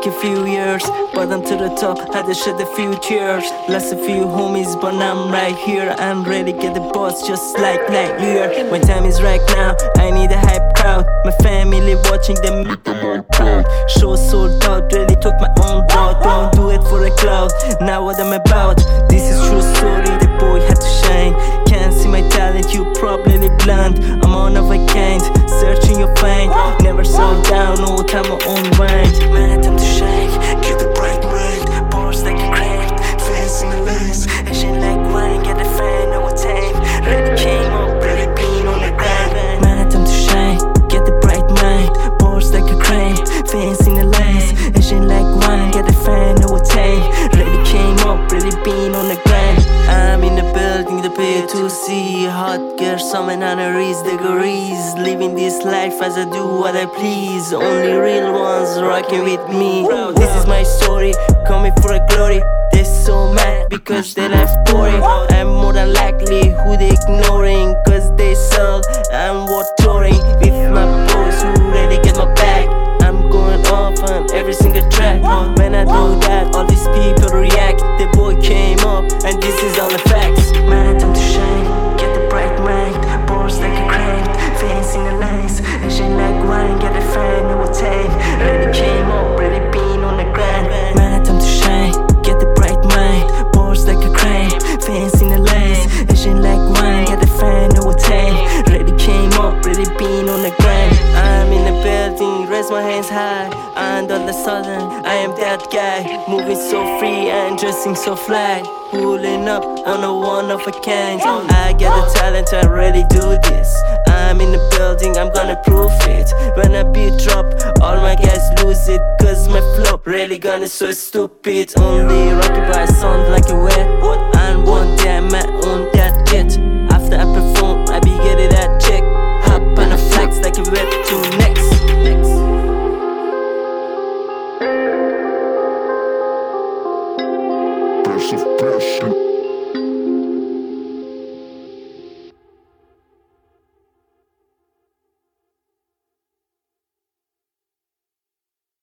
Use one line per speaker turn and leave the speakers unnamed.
a few years, but I'm to the top, had to shed a few tears. Lost a few homies, but I'm right here. I'm ready to get the boss just like Lightyear. My time is right now, I need a hype crowd. My family watching them make them all proud. Show sold out, really took my own route. Don't do it for a cloud, now what I'm about. This is true story, the boy had to shine. Can't see my talent, you probably blind. I'm one of a kind, searching your find. Never slow down, no time my own grind. Man, time to shake, keep the bright mind. Bars like a crank, fans in the lens. Asian like wine, get a fan, no tank. Ready came up, ready bean on the grind. Man, time to shine, get the bright mind. Bars like a crank, fans in the lens. Asian like wine, get a fan, no tank. Ready came up, ready bean on the grind. I'm in the building, the P2C. Hot girl, summon honorees, degrees. Living this life as I do what I please. Only real ones rocking with me. This is my story, coming for a glory. They're so mad because they left boring. I'm more than likely who they ignoring, cause they sold. I'm worth touring with my boys who really get my back. I'm going off on every single track. When I do that, all these people react. The boy came up, and this is all the facts. Man, time to shine, get the bright mind. Bars like a crank, fans in the lines. Asian like wine, get a fan, no tank. Ready came up, ready bean on the grind. Man, time to shine, get the bright mind. Bars like a crank, fans in the lines. Asian like wine, get a fan, no tank. Ready came up, ready bean on the grind. I'm in the building, raise my hands high. And all of a sudden, I am that guy. Moving so free and dressing so fly. Pulling up on a one of a kind. I get the talent, I really do this. I'm in the building, I'm gonna prove it. When I beat drop, all my guys lose it. Cause my flow really gonna so stupid. Only rocky by sound like a wet. And one day I'm